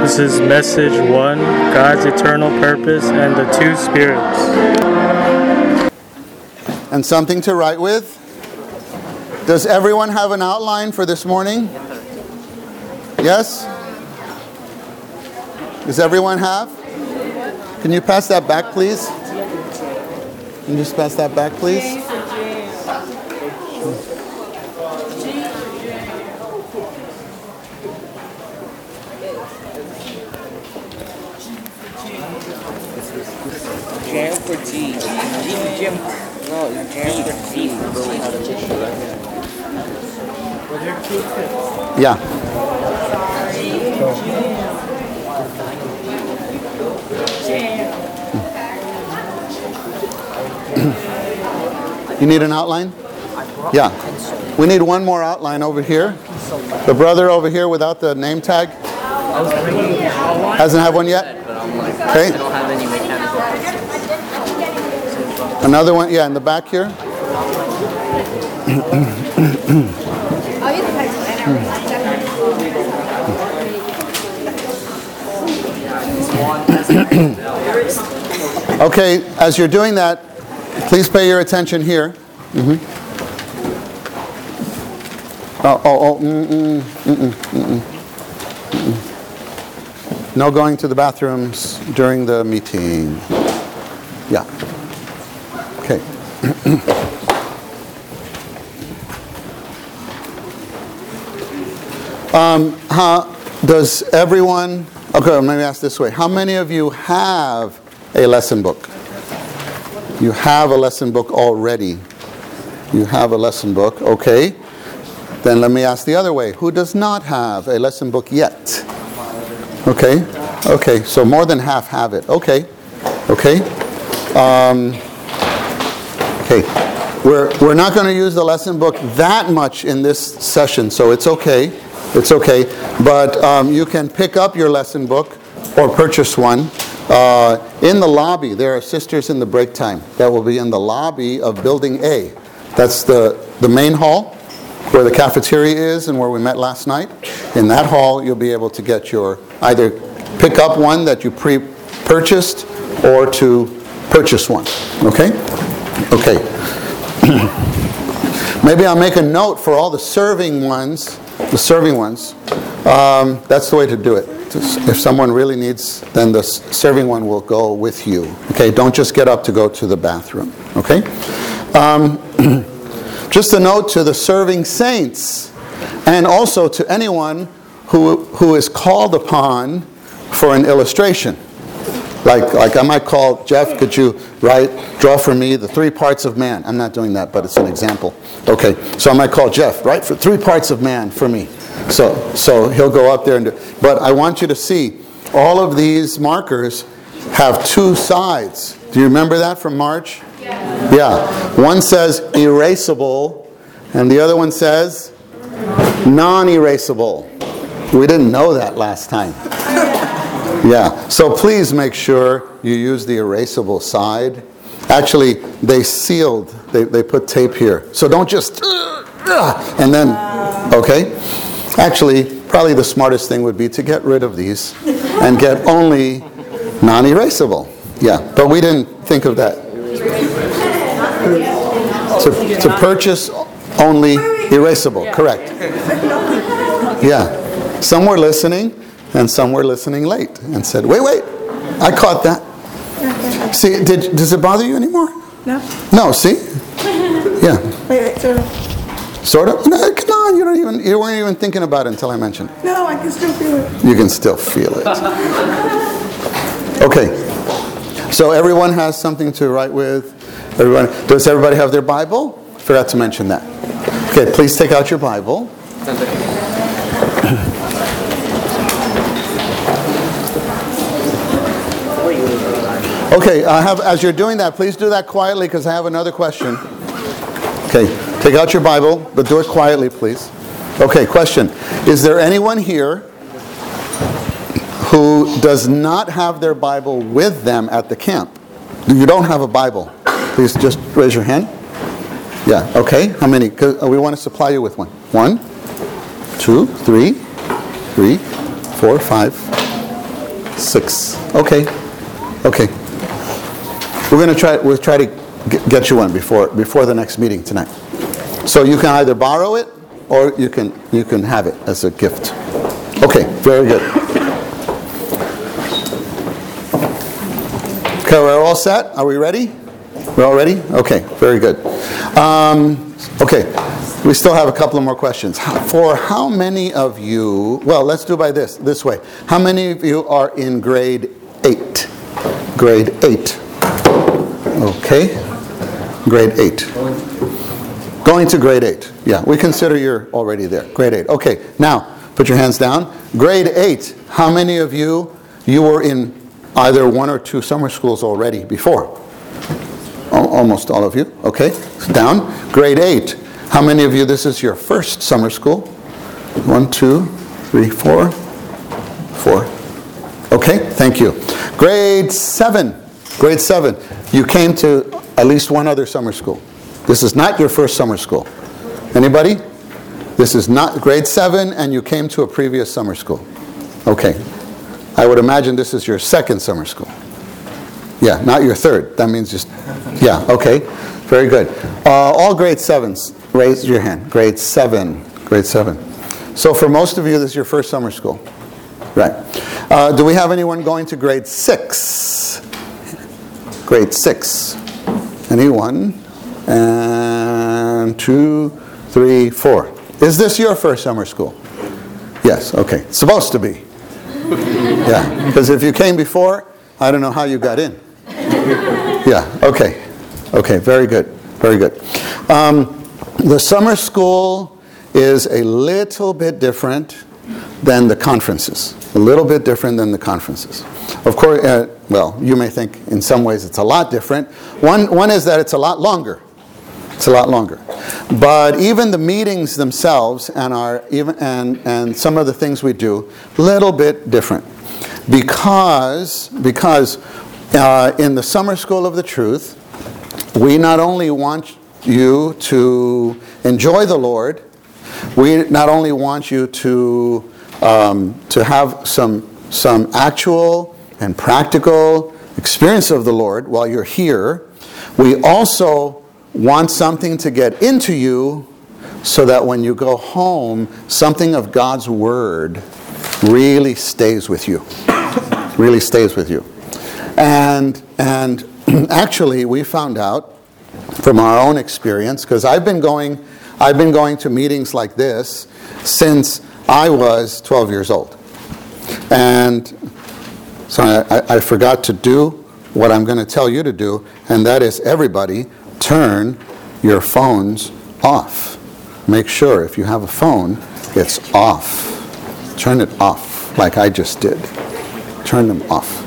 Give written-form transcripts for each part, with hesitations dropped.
Genesis Message 1, God's Eternal Purpose and the Two Spirits. And something to write with? Does everyone have an outline for this morning? Yes? Does everyone have? Can you pass that back, please? Can you just pass that back, please? Jam for G. Jam. No, jam for G. Yeah. You need an outline? Yeah. We need one more outline over here. The brother over here without the name tag hasn't had one yet? Okay. Another one, yeah, in the back here. Okay, as you're doing that, please pay your attention here. No going to the bathrooms during the meeting. Yeah. Okay. How does everyone... Okay, let me ask this way. How many of you have a lesson book? You have a lesson book already. You have a lesson book, okay. Then let me ask the other way. Who does not have a lesson book yet? Okay, okay, so more than half have it. Okay, okay. Okay, we're not going to use the lesson book that much in this session, so it's okay. It's okay, but you can pick up your lesson book or purchase one. In the lobby, there are sisters in the break time that will be in the lobby of Building A. That's the main hall where the cafeteria is and where we met last night. In that hall, you'll be able to get your, either pick up one that you pre-purchased or to purchase one. Okay? Okay. Maybe I'll make a note for all the serving ones. That's the way to do it. If someone really needs, then the serving one will go with you. Okay, don't just get up to go to the bathroom. Okay? Just a note to the serving saints and also to anyone who is called upon for an illustration. Like I might call, Jeff, could you draw for me the 3 parts of man? I'm not doing that, but it's an example. Okay, so I might call Jeff, write for 3 parts of man for me. So he'll go up there and do it. But I want you to see, all of these markers have 2 sides. Do you remember that from March? Yeah. One says erasable, and the other one says non-erasable. We didn't know that last time. Yeah. So please make sure you use the erasable side. Actually, they sealed. They put tape here. So don't just and then, okay? Actually, probably the smartest thing would be to get rid of these and get only non-erasable. Yeah, but we didn't think of that. To purchase only erasable, correct. Yeah. Some were listening, and some were listening late and said, wait, I caught that. See, does it bother you anymore? No. No, see? Yeah. Wait, sort of. Sort of? No, come on, you weren't even thinking about it until I mentioned it. No, I can still feel it. You can still feel it. Okay. So everyone has something to write with. Does everybody have their Bible? Forgot to mention that. Okay, please take out your Bible. Okay, as you're doing that, please do that quietly because I have another question. Okay, take out your Bible, but do it quietly, please. Okay, question. Is there anyone here who does not have their Bible with them at the camp? You don't have a Bible. Please just raise your hand. Yeah, okay. How many? 'Cause we want to supply you with one. 1, 2, 3, 4, 5, 6. Okay. We'll try to get you one before the next meeting tonight. So you can either borrow it or you can have it as a gift. Okay, very good. Okay, we're all set? Are we ready? We're all ready? Okay, very good. Okay, we still have a couple of more questions. For how many of you, well, let's do by this way. How many of you are in grade 8? Grade 8. Okay, grade 8. Going to grade 8. Yeah, we consider you're already there. Grade 8. Okay, now, put your hands down. Grade 8, how many of you were in either 1 or 2 summer schools already before? Almost all of you. Okay, down. Grade 8, how many of you, this is your first summer school? 1, 2, 3, 4. 4. Okay, thank you. Grade 7. Grade 7, you came to at least one other summer school. This is not your first summer school. Anybody? This is not grade 7 and you came to a previous summer school. Okay. I would imagine this is your second summer school. Yeah, not your third. That means just, yeah, okay. Very good. All grade 7s, raise your hand. Grade 7. Grade 7. So for most of you, this is your first summer school. Right. Do we have anyone going to grade 6? Grade 6. Anyone? And 2, 3, 4. Is this your first summer school? Yes, okay. It's supposed to be. Yeah, because if you came before, I don't know how you got in. Yeah, okay. Okay, very good. Very good. The summer school is a little bit different than the conferences. A little bit different than the conferences. Of course, well, you may think in some ways it's a lot different. One is that it's a lot longer. It's a lot longer. But even the meetings themselves and some of the things we do, a little bit different. Because in the Summer School of the Truth, we not only want you to enjoy the Lord, we not only want you to have some actual and practical experience of the Lord while you're here, we also want something to get into you so that when you go home, something of God's Word really stays with you. Really stays with you. And actually, we found out from our own experience, because I've been going to meetings like this since I was 12 years old. And so I forgot to do what I'm going to tell you to do, and that is everybody turn your phones off. Make sure if you have a phone, it's off. Turn it off, like I just did. Turn them off.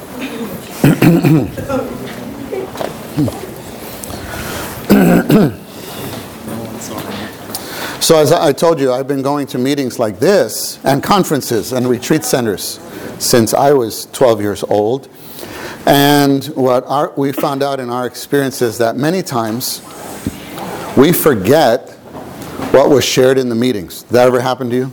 So as I told you, I've been going to meetings like this and conferences and retreat centers since I was 12 years old. And what we found out in our experience is that many times we forget what was shared in the meetings. Did that ever happen to you?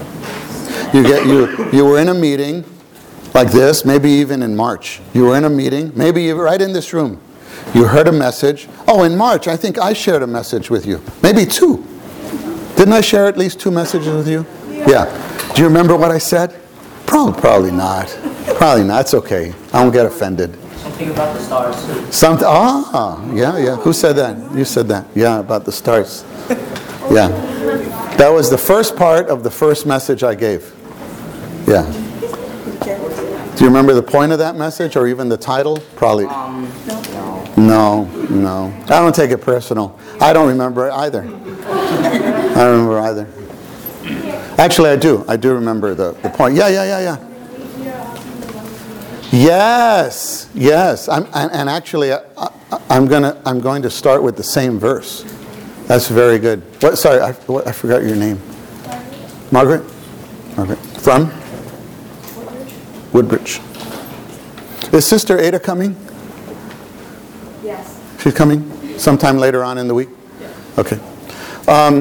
You were in a meeting like this, maybe even in March. You were in a meeting, maybe right in this room. You heard a message. Oh, in March, I think I shared a message with you. Maybe 2. Didn't I share at least 2 messages with you? Yeah. Do you remember what I said? Probably not. Probably not. It's okay. I won't get offended. Something about the stars. Yeah. Who said that? You said that. Yeah, about the stars. Yeah. That was the first part of the first message I gave. Yeah. Do you remember the point of that message or even the title? Probably. No. I don't take it personal. I don't remember it either. I don't remember either. Actually, I do. I do remember the point. Yeah. Yes. And actually, I'm going to start with the same verse. That's very good. Sorry, I forgot your name. Margaret. From Woodbridge. Is Sister Ada coming? Yes. She's coming sometime later on in the week? Yeah. Okay.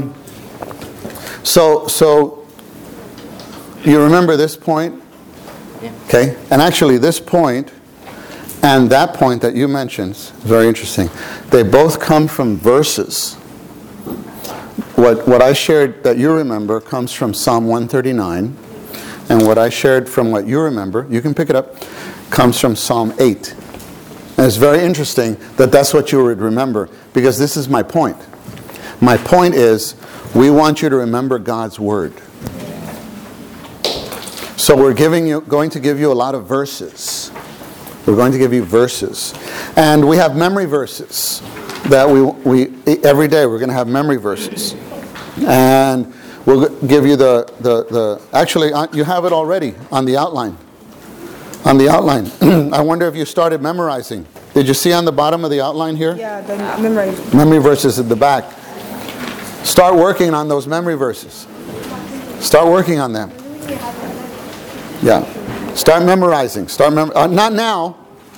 So you remember this point? Yeah. Okay? And actually this point and that point that you mentioned is very interesting. They both come from verses. What I shared that you remember comes from Psalm 139. And what I shared from what you remember, you can pick it up, comes from Psalm 8. And it's very interesting that that's what you would remember, because this is my point. My point is, we want you to remember God's Word. So we're going to give you a lot of verses. We're going to give you verses. And we have memory verses that we every day we're going to have memory verses. And we'll give you actually, you have it already on the outline. On the outline. I wonder if you started memorizing. Did you see on the bottom of the outline here? Yeah, the memory. Memory verses at the back. Start working on those memory verses. Start working on them. Yeah. Start memorizing. Not now.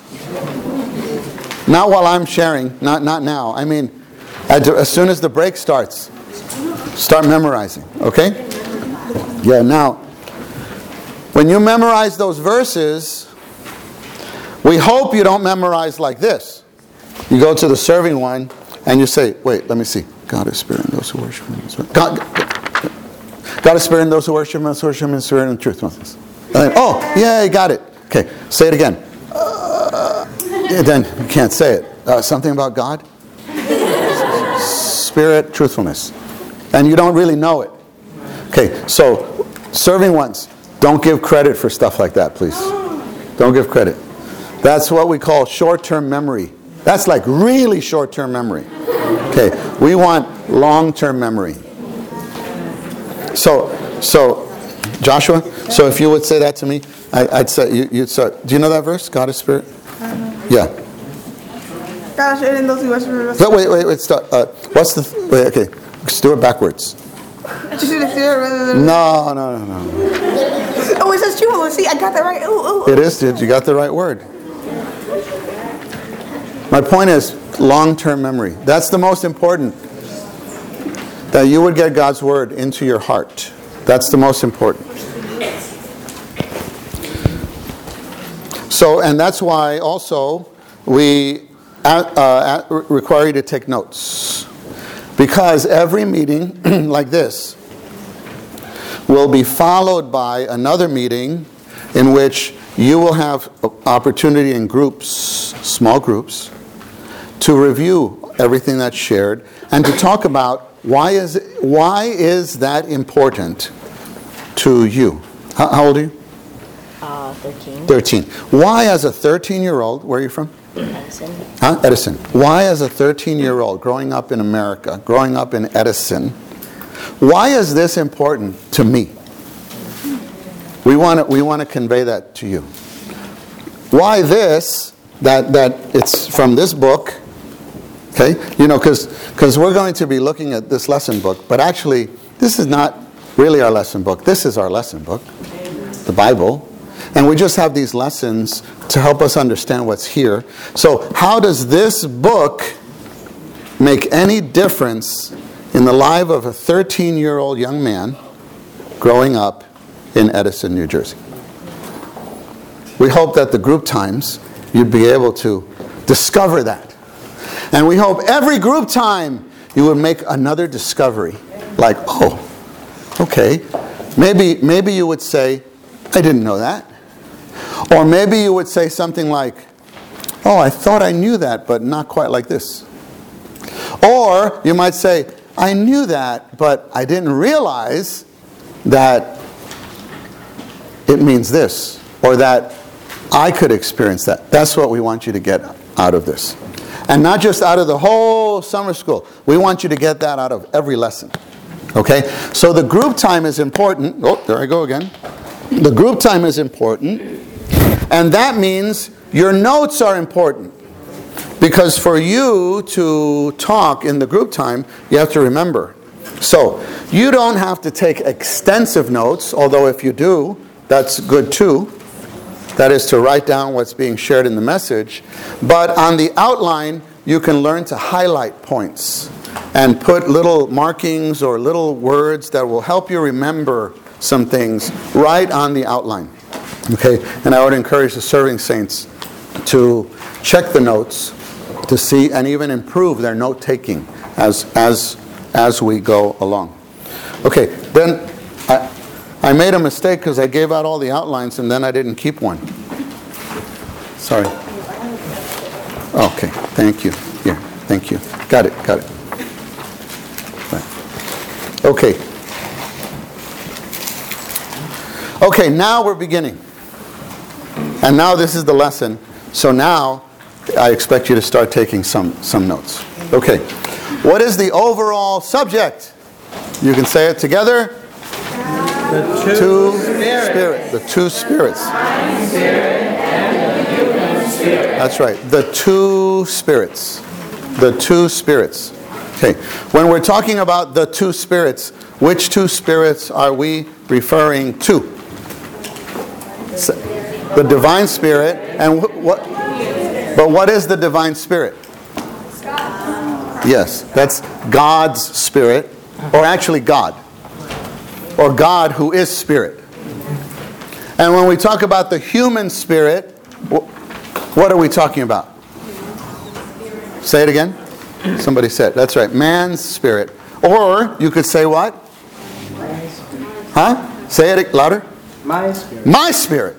Not while I'm sharing. Not now. I mean, as soon as the break starts, start memorizing. Okay? Yeah, now, when you memorize those verses, we hope you don't memorize like this. You go to the serving one and you say, wait, let me see. God is spirit and those who worship him. God is spirit and those who worship him in spirit and truth. And oh, yeah, you got it. Okay, say it again. Then you can't say it. Something about God? Spirit, truthfulness. And you don't really know it. Okay, so serving ones, don't give credit for stuff like that, please. Don't give credit. That's what we call short-term memory. That's like really short-term memory. Okay, we want long-term memory. So Joshua, so if you would say that to me, I'd say, you'd say, do you know that verse? God is spirit? Yeah. God is spirit and those who worship him. Wait, stop. What's the, okay, let's do it backwards. No. Oh, it says true. See, I got that right. Ooh. It is, dude. You got the right word. My point is long-term memory. That's the most important. That you would get God's word into your heart. That's the most important. So, and that's why also we require you to take notes. Because every meeting like this will be followed by another meeting in which you will have opportunity in groups, small groups, to review everything that's shared and to talk about why is that important to you. How old are you? 13. 13. Why as a 13-year-old, where are you from? Edison. Huh? Edison. Why as a 13-year-old growing up in America, growing up in Edison, why is this important to me? We want to convey that to you. Why this, that it's from this book, okay? You know, because we're going to be looking at this lesson book, but actually this is not really our lesson book. This is our lesson book, the Bible. And we just have these lessons to help us understand what's here. So how does this book make any difference in the life of a 13-year-old young man growing up in Edison, New Jersey? We hope that the group times you'd be able to discover that. And we hope every group time you would make another discovery. Like, oh, okay. Maybe you would say, I didn't know that. Or maybe you would say something like, oh, I thought I knew that, but not quite like this. Or you might say, I knew that, but I didn't realize that it means this, or that I could experience that. That's what we want you to get out of this. And not just out of the whole summer school. We want you to get that out of every lesson. Okay? So the group time is important. Oh, there I go again. The group time is important. And that means your notes are important. Because for you to talk in the group time, you have to remember. So, you don't have to take extensive notes, although if you do, that's good too. That is to write down what's being shared in the message. But on the outline, you can learn to highlight points and put little markings or little words that will help you remember some things right on the outline. Okay, and I would encourage the serving saints to check the notes to see and even improve their note taking as we go along. Okay, then I made a mistake because I gave out all the outlines and then I didn't keep one. Sorry. Okay, thank you. Here, thank you. Got it. Right. Okay. Okay, now we're beginning. And now this is the lesson. So now I expect you to start taking some notes. Okay. What is the overall subject? You can say it together. The two spirits. The two spirits. That's right. The two spirits. The two spirits. Okay. When we're talking about the two spirits, which two spirits are we referring to? The divine spirit. And what? But what is the divine spirit? Yes, that's God's spirit, or actually God, or God who is spirit. And when we talk about the human spirit, what are we talking about? Say it again. Somebody said, that's right, man's spirit. Or you could say what? Huh? Say it louder. My spirit. My spirit.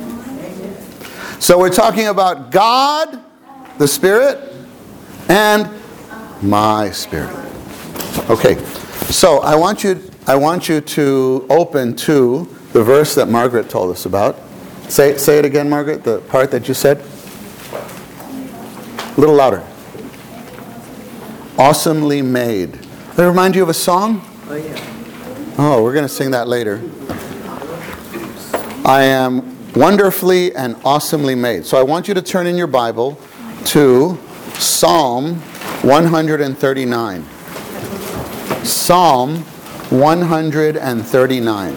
So we're talking about God, the Spirit, and my spirit. Okay, so I want you to open to the verse that Margaret told us about. Say it again, Margaret, the part that you said. A little louder. Awesomely made. Does that remind you of a song? Oh, yeah. Oh, we're going to sing that later. I am wonderfully and awesomely made. So I want you to turn in your Bible to Psalm 139. Psalm 139.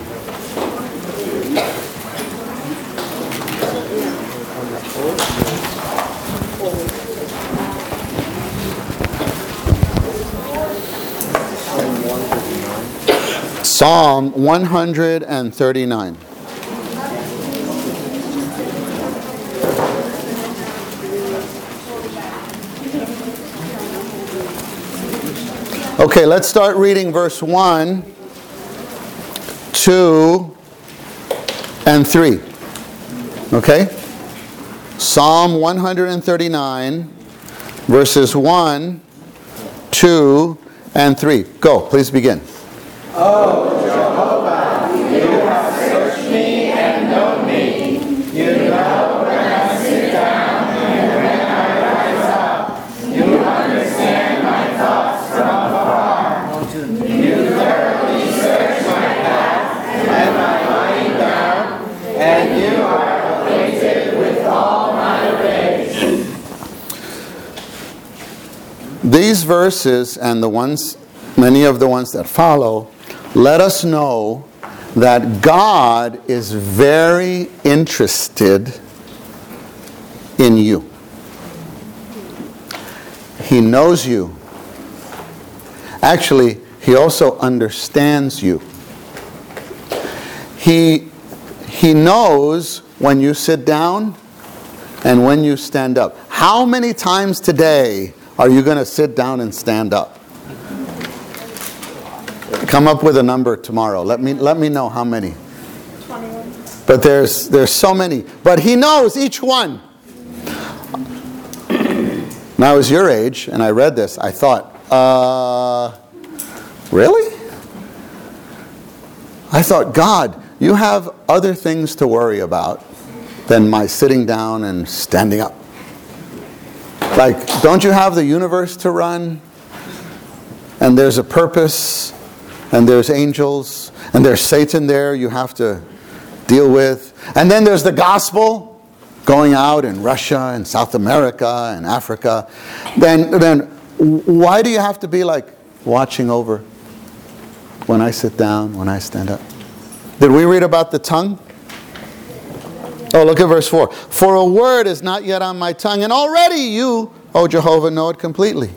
Psalm 139. Okay, let's start reading verse 1, 2, and 3. Okay? Psalm 139, verses 1, 2, and 3. Go, please begin. Oh, Jehovah, you have searched me and known me. You know when I sit down and when I rise up. You understand my thoughts from afar. You thoroughly search my path and my lying down, and you are acquainted with all my ways. These verses and many of the ones that follow, let us know that God is very interested in you. He knows you. Actually, He also understands you. He knows when you sit down and when you stand up. How many times today are you going to sit down and stand up? Come up with a number tomorrow. Let me know how many. 21. But there's so many. But He knows each one. When I was your age and I read this, I thought, really? I thought, God, you have other things to worry about than my sitting down and standing up. Like, don't you have the universe to run? And there's a purpose, and there's angels, and there's Satan there you have to deal with. And then there's the gospel going out in Russia and South America and Africa. Then why do you have to be like watching over when I sit down, when I stand up? Did we read about the tongue? Oh, look at verse 4. For a word is not yet on my tongue, and already you, O Jehovah, know it completely.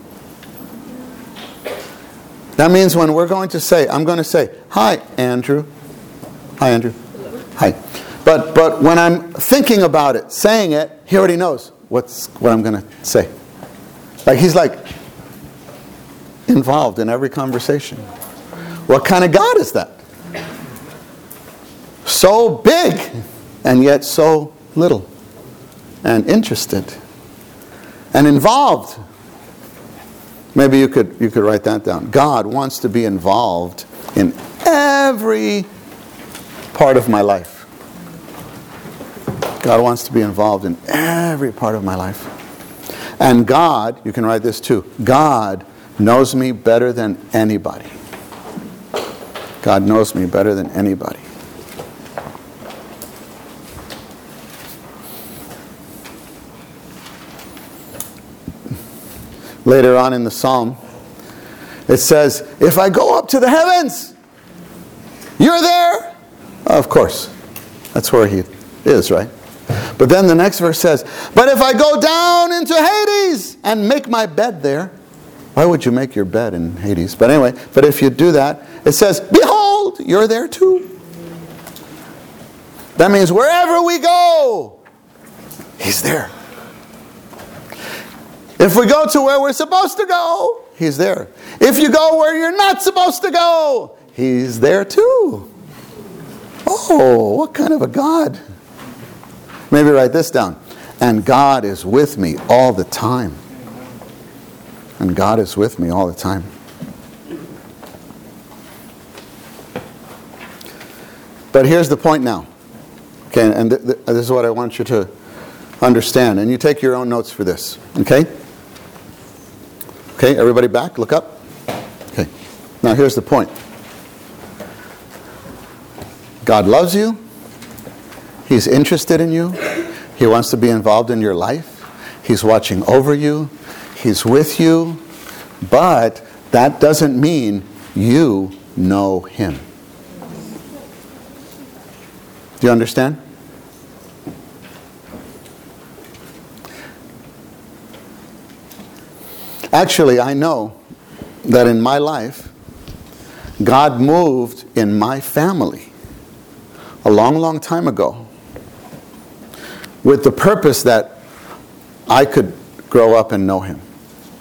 That means when we're going to say, I'm going to say, hi, Andrew. Hi, Andrew. Hi. But when I'm thinking about it, saying it, he already knows what I'm going to say. Like he's like involved in every conversation. What kind of God is that? So big and yet so little, and interested and involved. Maybe you could write that down. God wants to be involved in every part of my life. God wants to be involved in every part of my life. And God, you can write this too, God knows me better than anybody. God knows me better than anybody. Later on in the psalm, it says, if I go up to the heavens, you're there. Of course. That's where he is, right? But then the next verse says, but if I go down into Hades and make my bed there. Why would you make your bed in Hades? But anyway, but if you do that, it says, behold, you're there too. That means wherever we go, he's there. If we go to where we're supposed to go, he's there. If you go where you're not supposed to go, he's there too. Oh, what kind of a God? Maybe write this down. And God is with me all the time. And God is with me all the time. But here's the point now. Okay, and this is what I want you to understand. And you take your own notes for this. Okay? Okay, everybody back? Look up. Okay. Now here's the point. God loves you. He's interested in you. He wants to be involved in your life. He's watching over you. He's with you. But that doesn't mean you know him. Do you understand? Actually, I know that in my life, God moved in my family a long, long time ago with the purpose that I could grow up and know him.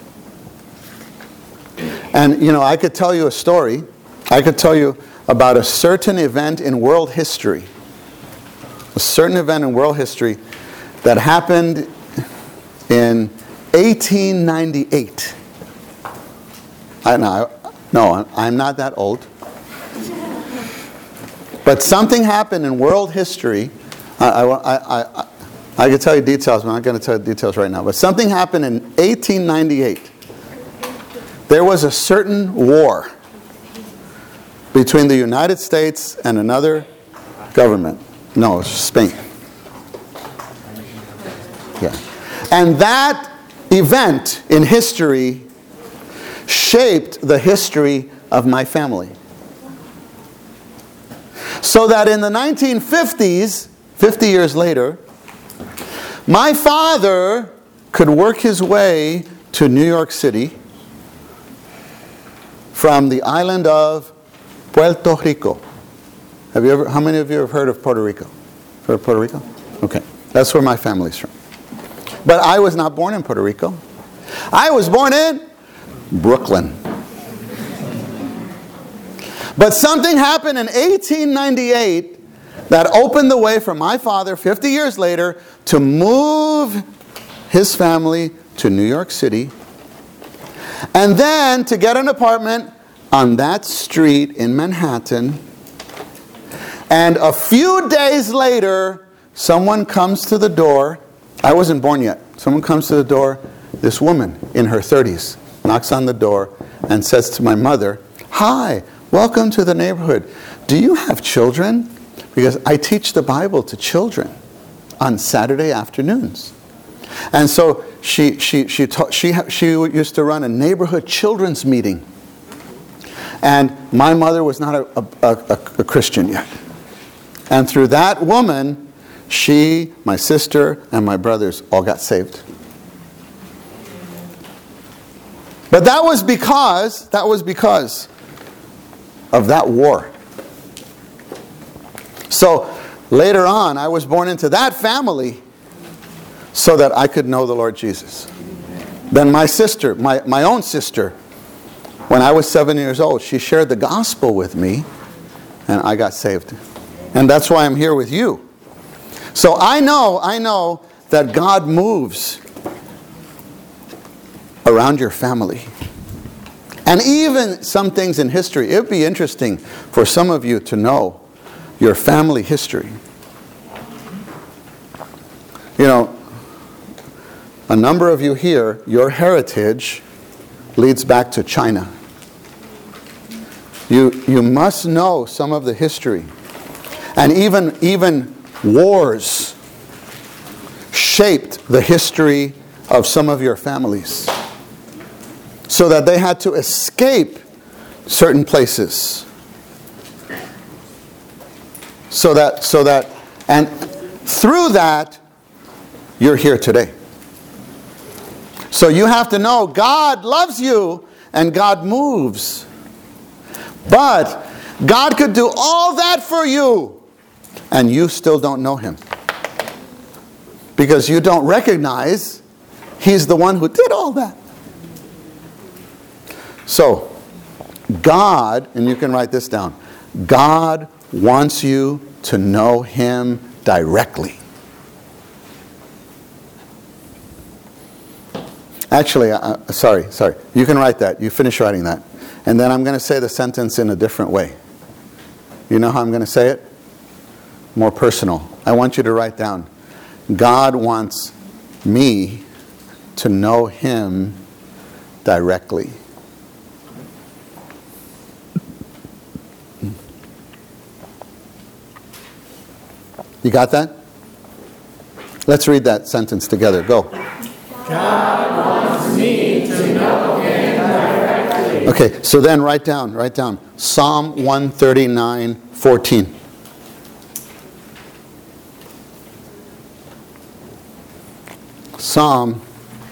And, you know, I could tell you a story. I could tell you about a certain event in world history. A certain event in world history that happened in 1898. No, I'm not that old. But something happened in world history. I could tell you details, but I'm not going to tell you details right now. But something happened in 1898. There was a certain war between the United States and another government. No, it's Spain. Yeah. And that event in history shaped the history of my family. So that in the 1950s, 50 years later, my father could work his way to New York City from the island of Puerto Rico. How many of you have heard of Puerto Rico? Heard of Puerto Rico? Okay. That's where my family's from. But I was not born in Puerto Rico. I was born in Brooklyn. But something happened in 1898 that opened the way for my father 50 years later to move his family to New York City and then to get an apartment on that street in Manhattan. And a few days later, someone comes to the door. I wasn't born yet. Someone comes to the door, this woman in her 30s, knocks on the door and says to my mother, "Hi, welcome to the neighborhood. Do you have children? Because I teach the Bible to children on Saturday afternoons." And so she used to run a neighborhood children's meeting. And my mother was not a Christian yet. And through that woman, she, my sister, and my brothers all got saved. But that was because of that war. So later on, I was born into that family so that I could know the Lord Jesus. Then my sister, my own sister, when I was 7 years old, she shared the gospel with me, and I got saved. And that's why I'm here with you. So I know that God moves around your family. And even some things in history. It would be interesting for some of you to know your family history. You know, a number of you here, your heritage leads back to China. You must know some of the history. And even wars shaped the history of some of your families, so that they had to escape certain places. So that, and through that, you're here today. So you have to know God loves you and God moves. But God could do all that for you and you still don't know Him. Because you don't recognize He's the one who did all that. So, God, and you can write this down, God wants you to know Him directly. Actually, sorry. You can write that. You finish writing that. And then I'm going to say the sentence in a different way. You know how I'm going to say it? More personal. I want you to write down, God wants me to know Him directly. You got that? Let's read that sentence together. Go. God wants me to know Him directly. Okay, so then write down Psalm 139:14. Psalm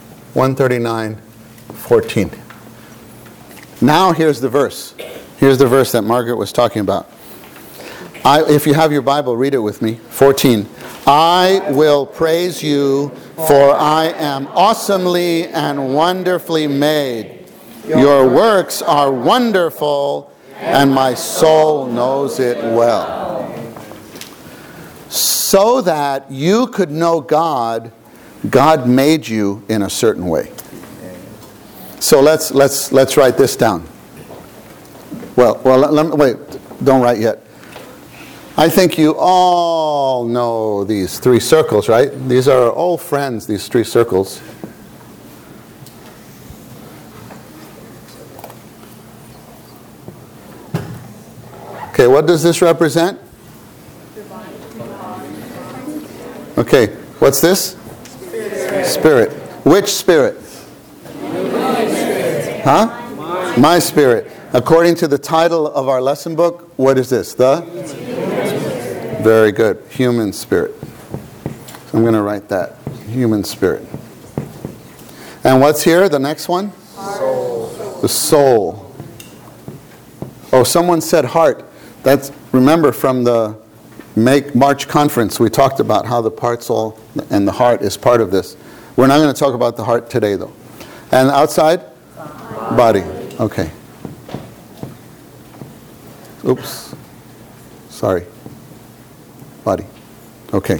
139:14. Now here's the verse. Here's the verse that Margaret was talking about. If you have your Bible, read it with me. 14. I will praise you, for I am awesomely and wonderfully made. Your works are wonderful, and my soul knows it well. So that you could know God, God made you in a certain way. So let's write this down. Well, wait, don't write yet. I think you all know these three circles, right? These are our old friends, these three circles. Okay, what does this represent? Okay, what's this? Spirit. Which spirit? Huh? My spirit. According to the title of our lesson book, what is this? Very good. Human spirit. So I'm going to write that. Human spirit. And what's here? The next one? Soul. The soul. Oh, someone said heart. That's, remember from the March conference, we talked about how the parts all, and the heart is part of this. We're not going to talk about the heart today, though. And outside? Body. Okay. Oops. Sorry. Body. Okay.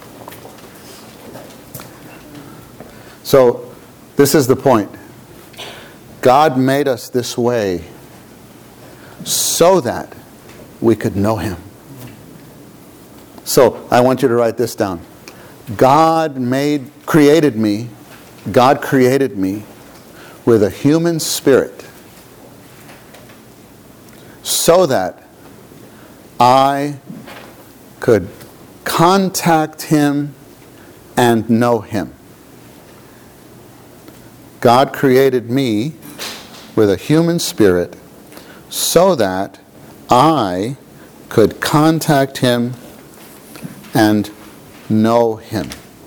So, this is the point. God made us this way so that we could know Him. So, I want you to write this down. God created me with a human spirit so that I could contact Him and know Him. God created me with a human spirit so that I could contact Him and know Him.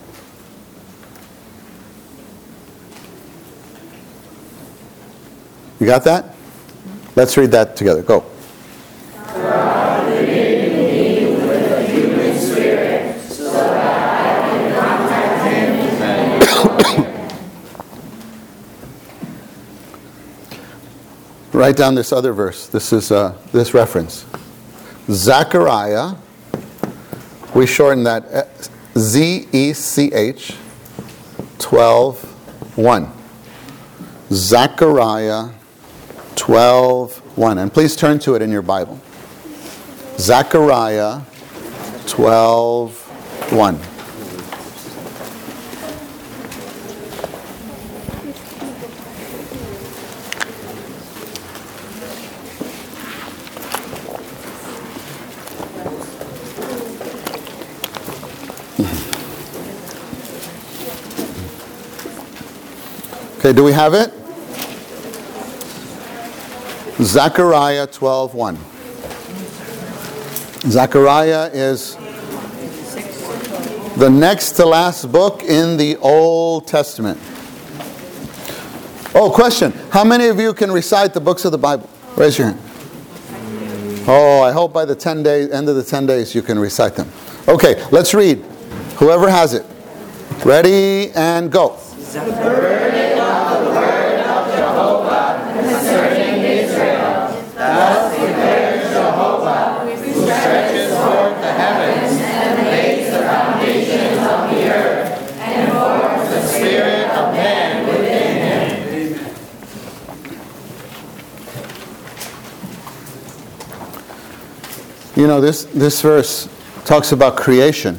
You got that? Let's read that together. Go. God created me with a human spirit Write down this other verse. This is this reference. Zechariah. We shorten that Z-E-C-H 12:1. Zechariah 12:1. And please turn to it in your Bible. Zechariah 12:1. Okay, do we have it? Zechariah 12:1. Zechariah is the next to last book in the Old Testament. Oh, question. How many of you can recite the books of the Bible? Raise your hand. Oh, I hope by the end of the 10 days you can recite them. Okay, let's read. Whoever has it. Ready and go. You know, this verse talks about creation.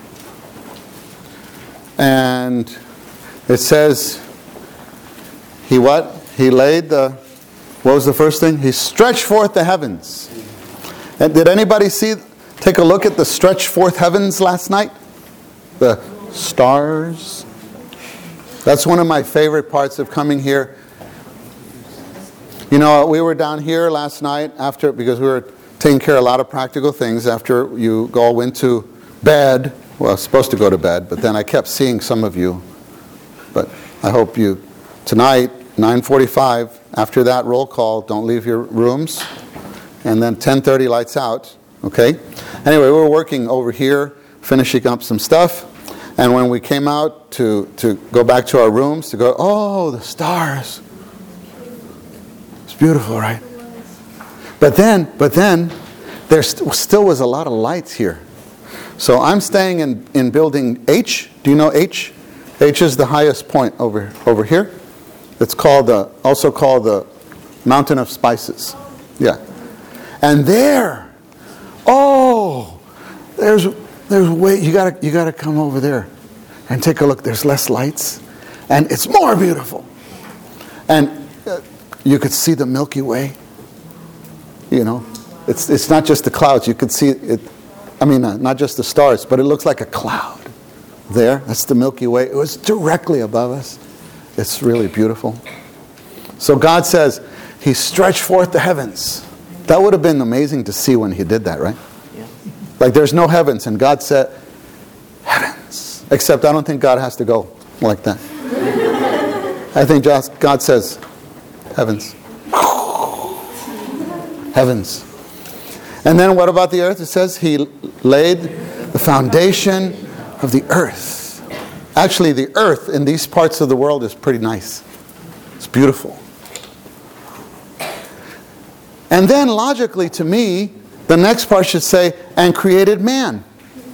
And it says, he what? He laid what was the first thing? He stretched forth the heavens. And did anybody take a look at the stretched forth heavens last night? The stars. That's one of my favorite parts of coming here. You know, we were down here last night because we were taking care of a lot of practical things after you all went to bed. Well, I was supposed to go to bed, but then I kept seeing some of you. But I hope you, tonight, 9:45, after that roll call, don't leave your rooms. And then 10:30 lights out, okay? Anyway, we were working over here, finishing up some stuff. And when we came out to go back to our rooms, to go, oh, the stars. It's beautiful, right? But then, there still was a lot of lights here. So I'm staying in building H. Do you know H? H is the highest point over here. It's also called the Mountain of Spices. Yeah. And there, there's way you gotta come over there and take a look. There's less lights, and it's more beautiful. And you could see the Milky Way. You know, it's not just the clouds. You could see it. I mean, not just the stars, but it looks like a cloud. There, that's the Milky Way. It was directly above us. It's really beautiful. So God says, He stretched forth the heavens. That would have been amazing to see when He did that, right? Yeah. Like there's no heavens, and God said, heavens. Except I don't think God has to go like that. I think God says, heavens. Heavens. And then what about the earth? It says He laid the foundation of the earth. Actually, the earth in these parts of the world is pretty nice. It's beautiful. And then logically to me, the next part should say, and created man.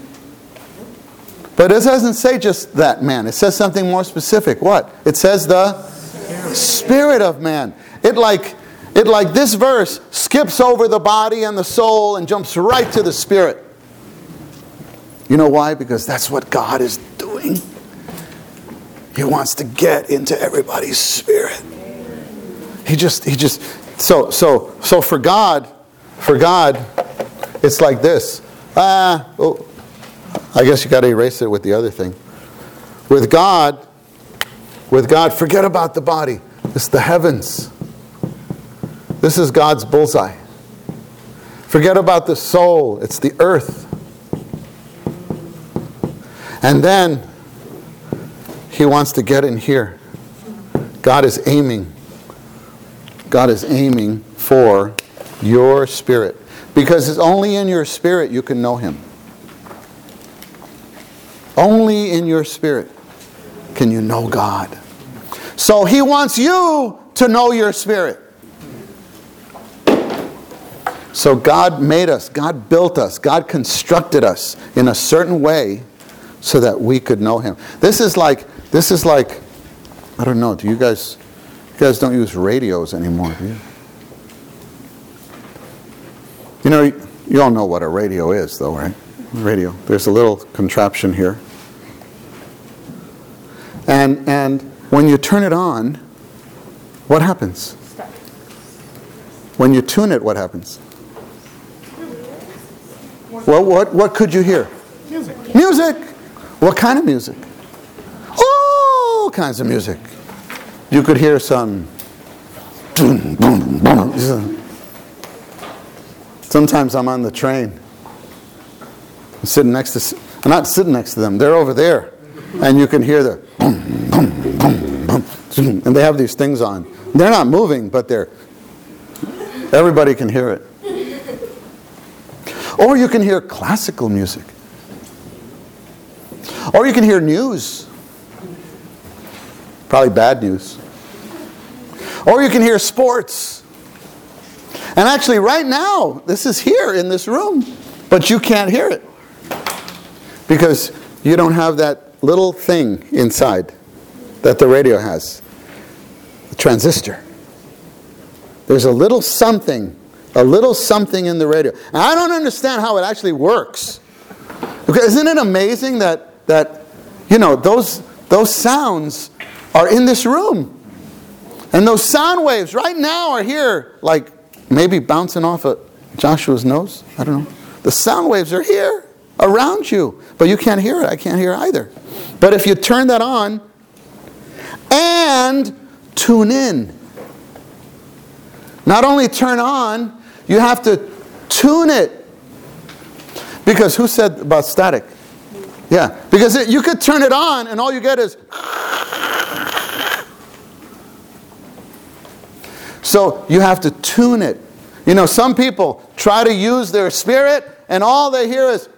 But it doesn't say just that man. It says something more specific. What? It says the spirit of man. It like this verse skips over the body and the soul and jumps right to the spirit. You know why? Because that's what God is doing. He wants to get into everybody's spirit. So for God, it's like this. I guess you got to erase it with the other thing. With God, forget about the body. It's the heavens. This is God's bullseye. Forget about the soul. It's the earth. And then He wants to get in here. God is aiming for your spirit. Because it's only in your spirit you can know Him. Only in your spirit can you know God. So He wants you to know your spirit. So God made us, God built us, God constructed us in a certain way so that we could know Him. This is like, I don't know, you guys don't use radios anymore, do you? You know, you all know what a radio is though, right? Radio. There's a little contraption here. And when you turn it on, what happens? When you tune it, what happens? Well, what could you hear? Music. Music! What kind of music? All kinds of music. You could hear some... boom, boom, boom. Sometimes I'm on the train. I'm not sitting next to them. They're over there. And you can hear the... boom, boom, boom, boom. And they have these things on. They're not moving, but everybody can hear it. Or you can hear classical music. Or you can hear news. Probably bad news. Or you can hear sports. And actually right now, this is here in this room, but you can't hear it. Because you don't have that little thing inside that the radio has. The transistor. There's a little something in the radio. And I don't understand how it actually works. Okay, isn't it amazing that those sounds are in this room? And those sound waves right now are here, like maybe bouncing off of Joshua's nose. I don't know. The sound waves are here around you, but you can't hear it. I can't hear it either. But if you turn that on and tune in, not only turn on, you have to tune it. Because who said about static? Yeah, because you could turn it on and all you get is... So you have to tune it. You know, some people try to use their spirit and all they hear is...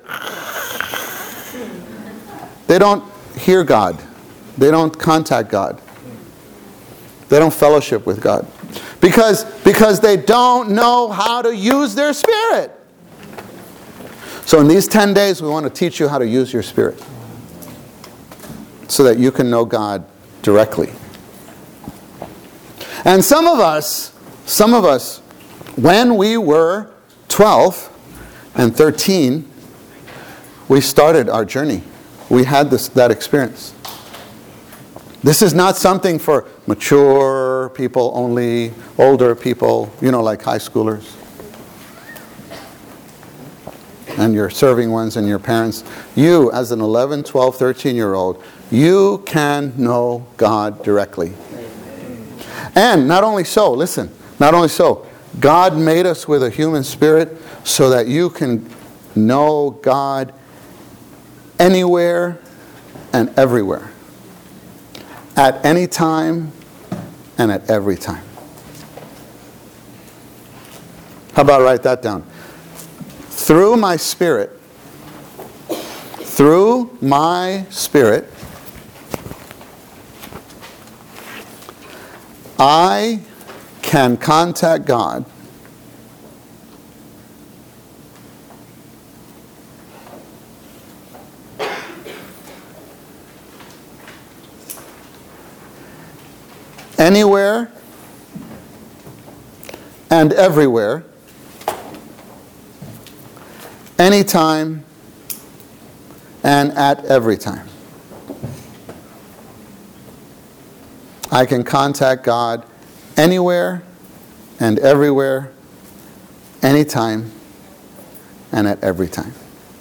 They don't hear God. They don't contact God. They don't fellowship with God. Because they don't know how to use their spirit. So in these 10 days, we want to teach you how to use your spirit. So that you can know God directly. And some of us, when we were 12 and 13, we started our journey. We had that experience. This is not something for mature people only, older people, like high schoolers. And your serving ones and your parents. You, as an 11, 12, 13-year-old, you can know God directly. And not only so, God made us with a human spirit so that you can know God anywhere and everywhere. At any time and at every time. How about I write that down? Through my spirit, I can contact God anywhere and everywhere, anytime and at every time. I can contact God anywhere and everywhere, anytime and at every time.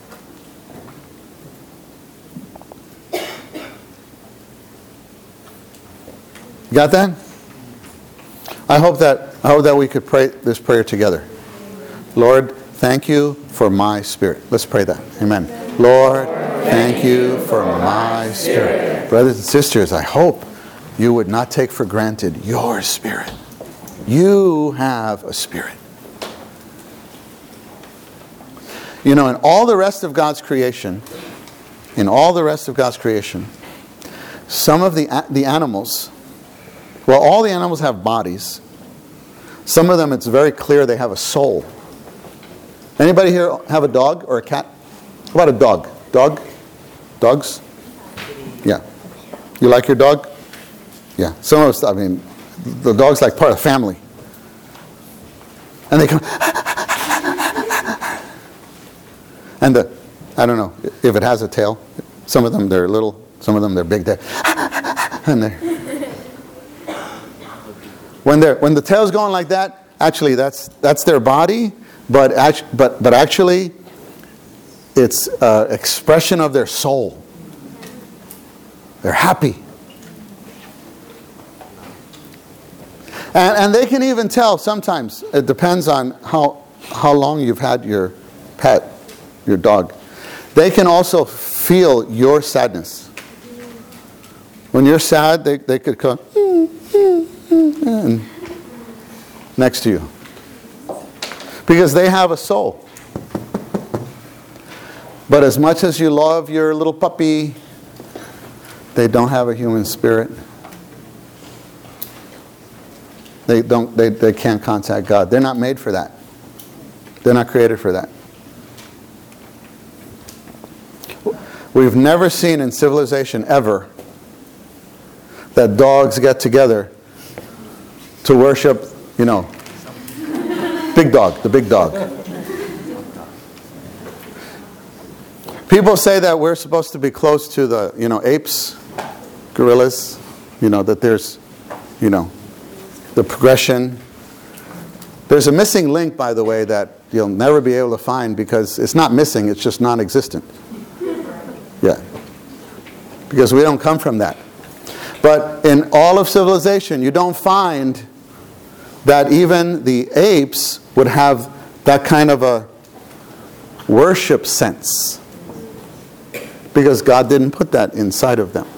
Got that? I hope that we could pray this prayer together. Lord, thank you for my spirit. Let's pray that. Amen. Lord, thank you for my spirit. Brothers and sisters, I hope you would not take for granted your spirit. You have a spirit. In all the rest of God's creation, some of the animals, well, all the animals have bodies. Some of them, it's very clear they have a soul. Anybody here have a dog or a cat? How about a dog? Dog? Dogs? Yeah. You like your dog? Yeah. Some of us, I mean, the dog's like part of the family. And they come, and I don't know if it has a tail. Some of them, they're little. Some of them, they're big. And when the tail's going like that, actually that's their body, but actually it's an expression of their soul. They're happy. And they can even tell sometimes. It depends on how long you've had your pet, your dog. They can also feel your sadness. When you're sad, they could come and next to you. Because they have a soul. But as much as you love your little puppy, they don't have a human spirit. They can't contact God. They're not made for that. They're not created for that. We've never seen in civilization ever that dogs get together to worship, big dog, the big dog. People say that we're supposed to be close to the, apes, gorillas, that there's, the progression. There's a missing link, by the way, that you'll never be able to find because it's not missing, it's just non-existent. Yeah. Because we don't come from that. But in all of civilization, you don't find that even the apes would have that kind of a worship sense. Because God didn't put that inside of them.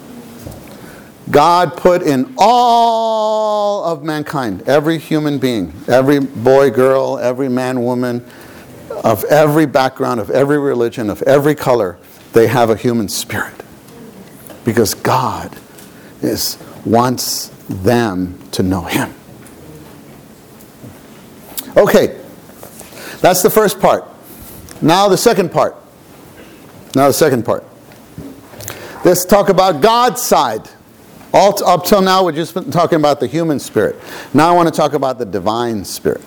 God put in all of mankind, every human being, every boy, girl, every man, woman, of every background, of every religion, of every color, they have a human spirit. Because God wants them to know Him. Okay, that's the first part. Now the second part. Let's talk about God's side. Up till now, we've just been talking about the human spirit. Now I want to talk about the divine spirit.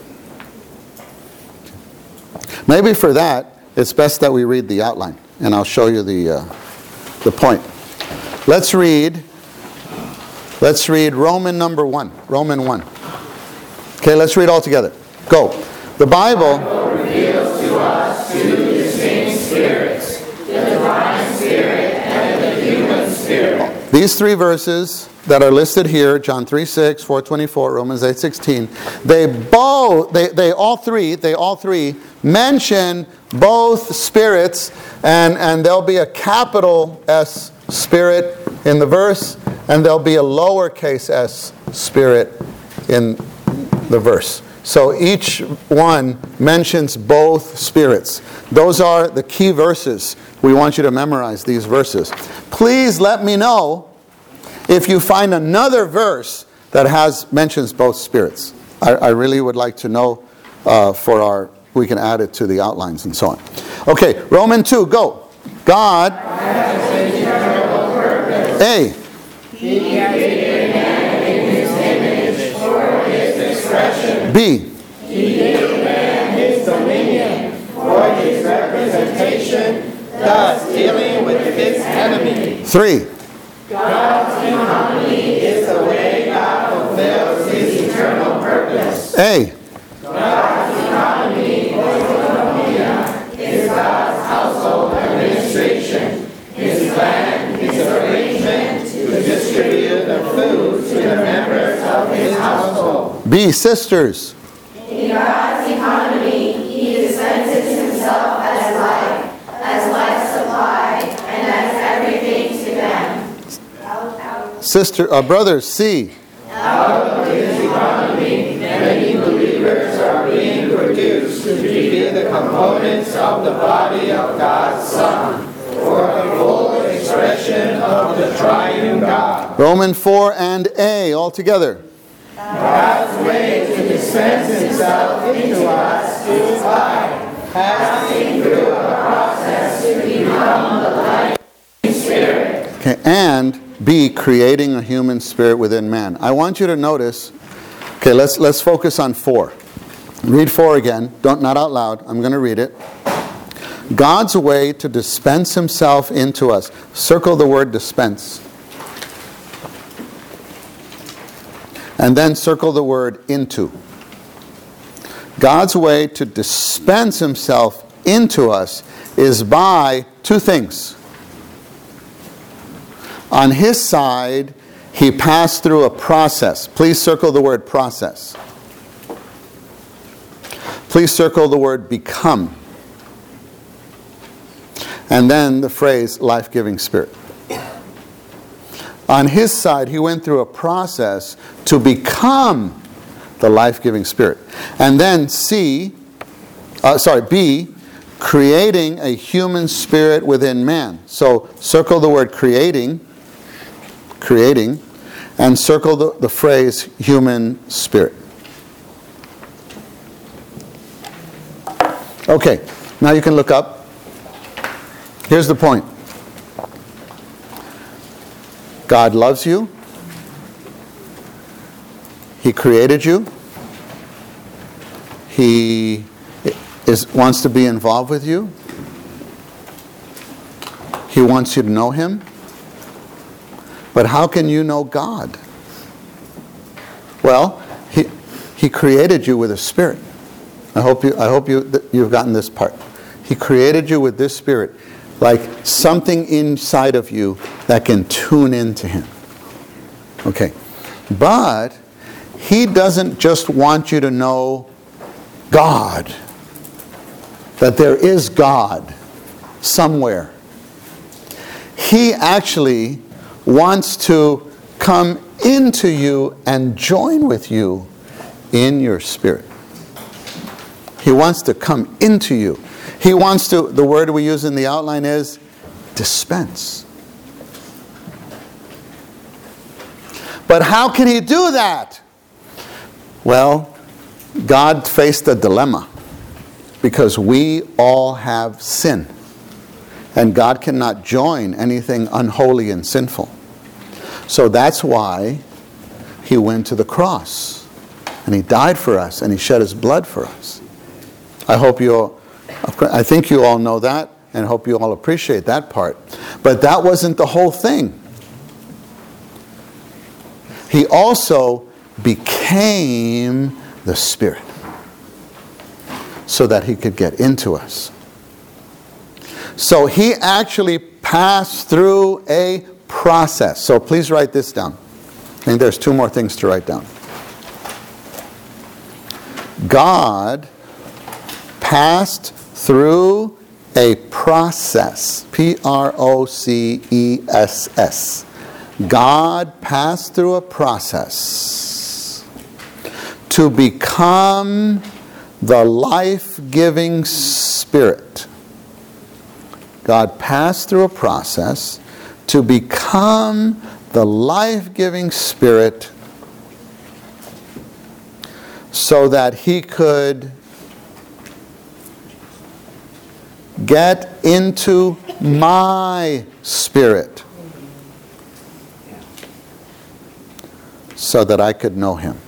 Maybe for that, it's best that we read the outline, and I'll show you the point. Let's read Roman number 1. Roman 1. Okay, let's read all together. Go. The Bible reveals to us two distinct spirits, the divine spirit and the human spirit. These three verses that are listed here, John 3:6, 4:24, Romans 8:16, they all three mention both spirits, and there'll be a capital S spirit in the verse, and there'll be a lowercase s spirit in the verse. So each one mentions both spirits. Those are the key verses. We want you to memorize these verses. Please let me know if you find another verse that mentions both spirits. I really would like to know we can add it to the outlines and so on. Okay, Romans 2, go. God has eternal purpose. A. He created man in His image for His expression. B. He gave man His dominion for His representation, thus dealing with His enemy. 3. God's economy is the way God fulfills His eternal purpose. A. God's economy is God's household administration, His plan, His arrangement to distribute the food to the members of His household. B. Sisters. In God's economy, He dispenses Himself as life supply, and as everything to them. Brothers, C. Out of His economy, many believers are being produced to be the components of the body of God's Son for the full expression expression of the triune God. Roman 4 and A, all together. God's way to dispense himself into us is by passing through a process to become the life-giving Spirit. Okay, and B, creating a human spirit within man. I want you to notice, okay, let's focus on 4. Read 4 again, not out loud, I'm going to read it. God's way to dispense himself into us. Circle the word dispense. And then circle the word into. God's way to dispense himself into us is by 2 things. On his side, he passed through a process. Please circle the word process. Please circle the word become. And then the phrase life-giving Spirit. On his side, he went through a process to become the life-giving Spirit. And then B, creating a human spirit within man. So circle the word creating, and circle the phrase human spirit. Okay, now you can look up. Here's the point. God loves you. He created you. He wants to be involved with you. He wants you to know him. But how can you know God? Well, he created you with a spirit. I hope you've gotten this part. He created you with this spirit, like something inside of you that can tune into him. Okay. But he doesn't just want you to know God, that there is God somewhere. He actually wants to come into you and join with you in your spirit. He wants to come into you. He wants to, the word we use in the outline is dispense. But how can he do that? Well, God faced a dilemma because we all have sin. And God cannot join anything unholy and sinful. So that's why he went to the cross. And he died for us and he shed his blood for us. I think you all know that and hope you all appreciate that part. But that wasn't the whole thing. He also became the Spirit so that he could get into us. So he actually passed through a process. So please write this down. I think there's 2 more things to write down. God passed through a process. Process. God passed through a process to become the life-giving Spirit. God passed through a process to become the life-giving Spirit so that he could get into my spirit so that I could know him.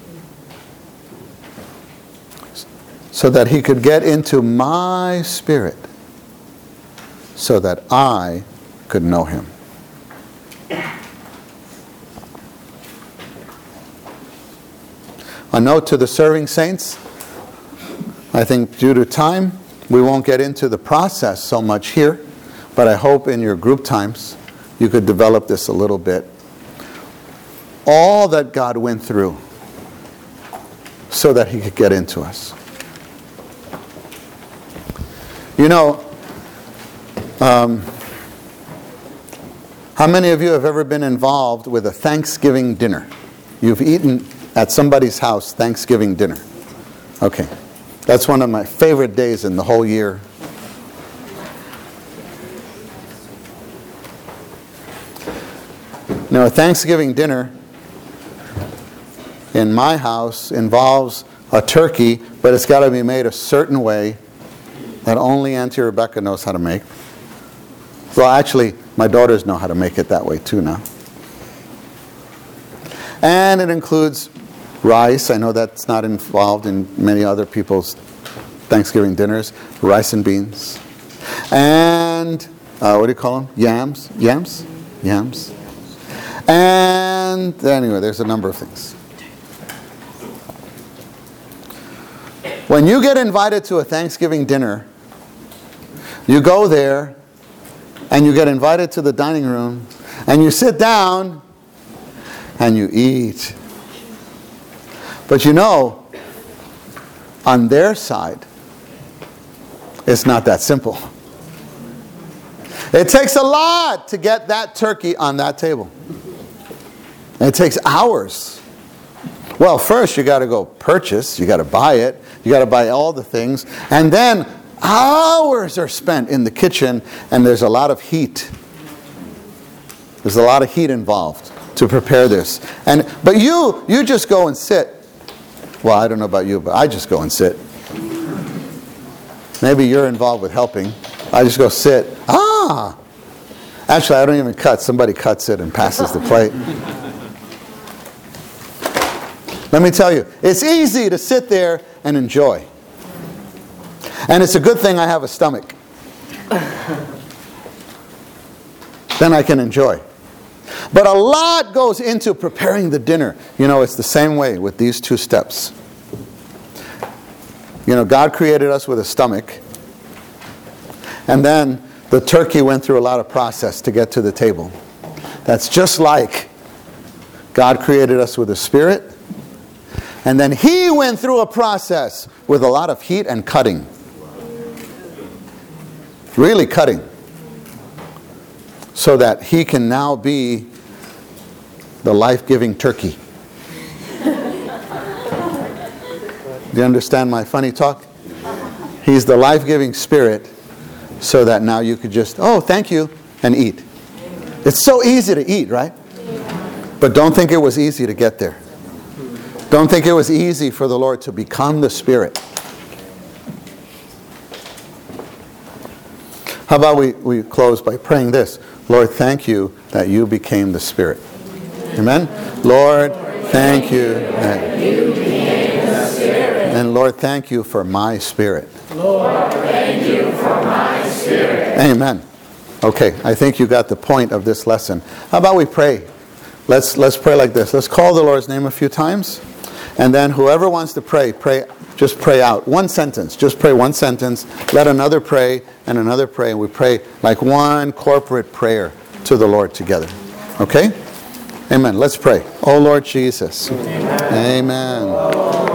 So that he could get into my spirit so that I could know him. A note to the serving saints. I think due to time, we won't get into the process so much here, but I hope in your group times you could develop this a little bit. All that God went through so that he could get into us. You know, how many of you have ever been involved with a Thanksgiving dinner? You've eaten at somebody's house Thanksgiving dinner. Okay. That's one of my favorite days in the whole year. A Thanksgiving dinner in my house involves a turkey, but it's got to be made a certain way that only Auntie Rebecca knows how to make. Well, actually, my daughters know how to make it that way too now. And it includes rice. I know that's not involved in many other people's Thanksgiving dinners. Rice and beans. And, what do you call them? Yams. And anyway, there's a number of things. When you get invited to a Thanksgiving dinner, you go there and you get invited to the dining room and you sit down and you eat. But on their side, it's not that simple. It takes a lot to get that turkey on that table. It takes hours. Well, first you got to go purchase, you got to buy it, you got to buy all the things, and then hours are spent in the kitchen, and there's a lot of heat. There's a lot of heat involved to prepare this. But you just go and sit. Well, I don't know about you, but I just go and sit. Maybe you're involved with helping. I just go sit. Actually, I don't even cut. Somebody cuts it and passes the plate. Let me tell you, it's easy to sit there and enjoy. And it's a good thing I have a stomach. Then I can enjoy. But a lot goes into preparing the dinner. It's the same way with these two steps. God created us with a stomach. And then the turkey went through a lot of process to get to the table. That's just like God created us with a spirit. And then He went through a process with a lot of heat and cutting. Really cutting. So that He can now be the life-giving turkey. Do you understand my funny talk? He's the life-giving spirit so that now you could just, thank you, and eat. It's so easy to eat, right? But don't think it was easy to get there. Don't think it was easy for the Lord to become the Spirit. How about we close by praying this? Lord, thank you that you became the Spirit. Amen? Lord, thank you that you became the Spirit. And Lord, thank you for my spirit. Lord, thank you for my spirit. Amen. Okay, I think you got the point of this lesson. How about we pray? Let's pray like this. Let's call the Lord's name a few times. And then whoever wants to pray, just pray out. One sentence. Just pray one sentence. Let another pray and another pray. And we pray like one corporate prayer to the Lord together. Okay? Amen. Let's pray. Oh Lord Jesus. Amen. Amen.